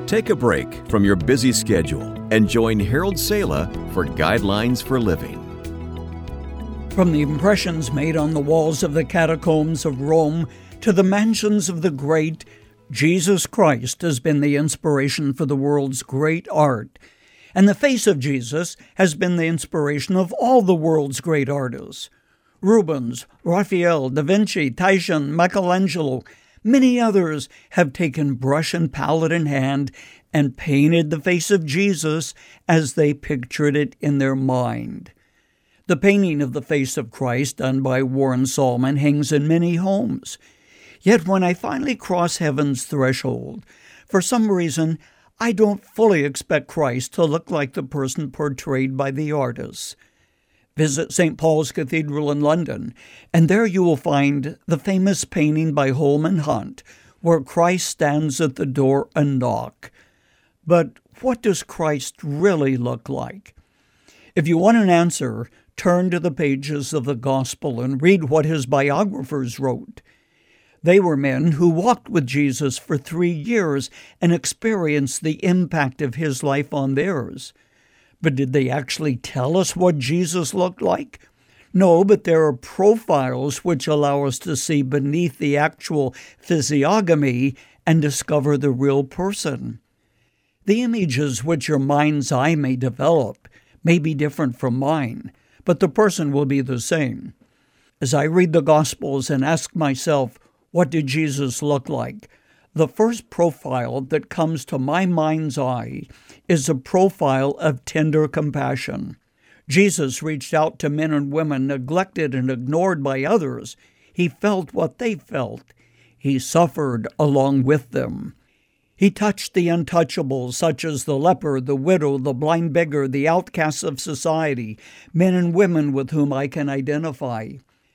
Take a break from your busy schedule and join Harold Sala for Guidelines for Living. From the impressions made on the walls of the catacombs of Rome to the mansions of the great, Jesus Christ has been the inspiration for the world's great art. And the face of Jesus has been the inspiration of all the world's great artists. Rubens, Raphael, Da Vinci, Titian, Michelangelo, many others have taken brush and palette in hand and painted the face of Jesus as they pictured it in their mind. The painting of the face of Christ done by Warren Salmon hangs in many homes. Yet when I finally cross heaven's threshold, for some reason, I don't fully expect Christ to look like the person portrayed by the artists. Visit St. Paul's Cathedral in London, and there you will find the famous painting by Holman Hunt, where Christ stands at the door and knocks. But what does Christ really look like? If you want an answer, turn to the pages of the Gospel and read what his biographers wrote. They were men who walked with Jesus for 3 years and experienced the impact of his life on theirs. But did they actually tell us what Jesus looked like? No, but there are profiles which allow us to see beneath the actual physiognomy and discover the real person. The images which your mind's eye may develop may be different from mine, but the person will be the same. As I read the Gospels and ask myself, what did Jesus look like? The first profile that comes to my mind's eye is a profile of tender compassion. Jesus reached out to men and women neglected and ignored by others. He felt what they felt. He suffered along with them. He touched the untouchables, such as the leper, the widow, the blind beggar, the outcasts of society, men and women with whom I can identify.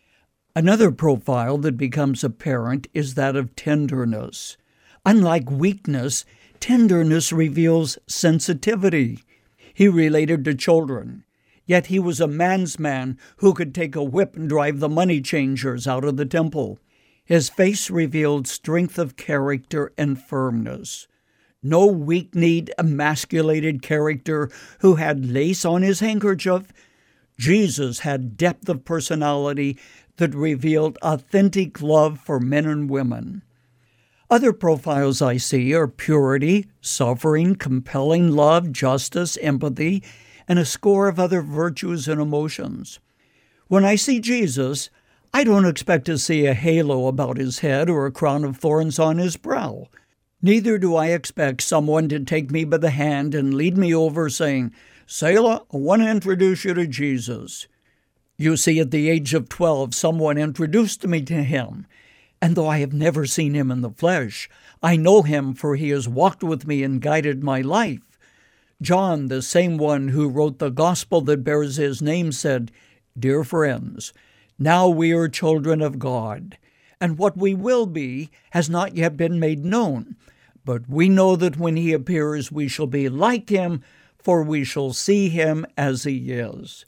Another profile that becomes apparent is that of tenderness. Unlike weakness, tenderness reveals sensitivity. He related to children, yet he was a man's man who could take a whip and drive the money changers out of the temple. His face revealed strength of character and firmness. No weak-kneed, emasculated character who had lace on his handkerchief. Jesus had depth of personality that revealed authentic love for men and women. Other profiles I see are purity, suffering, compelling love, justice, empathy, and a score of other virtues and emotions. When I see Jesus, I don't expect to see a halo about his head or a crown of thorns on his brow. Neither do I expect someone to take me by the hand and lead me over saying, "Sala, I want to introduce you to Jesus." You see, at the age of 12, someone introduced me to him. And though I have never seen him in the flesh, I know him, for he has walked with me and guided my life. John, the same one who wrote the gospel that bears his name, said, "Dear friends, now we are children of God, and what we will be has not yet been made known. But we know that when he appears, we shall be like him, for we shall see him as he is."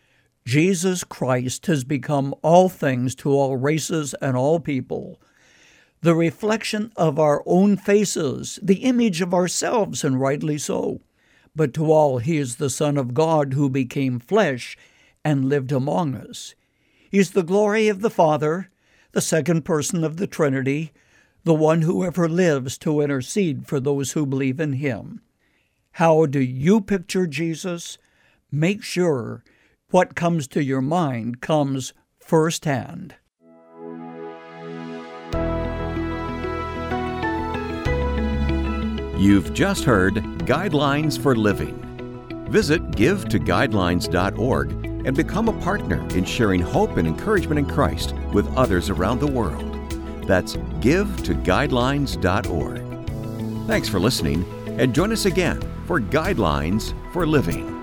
Jesus Christ has become all things to all races and all people. The reflection of our own faces, the image of ourselves, and rightly so. But to all, he is the Son of God who became flesh and lived among us. He is the glory of the Father, the second person of the Trinity, the one who ever lives to intercede for those who believe in him. How do you picture Jesus? Make sure what comes to your mind comes firsthand. You've just heard Guidelines for Living. Visit givetoguidelines.org and become a partner in sharing hope and encouragement in Christ with others around the world. That's givetoguidelines.org. Thanks for listening, and join us again for Guidelines for Living.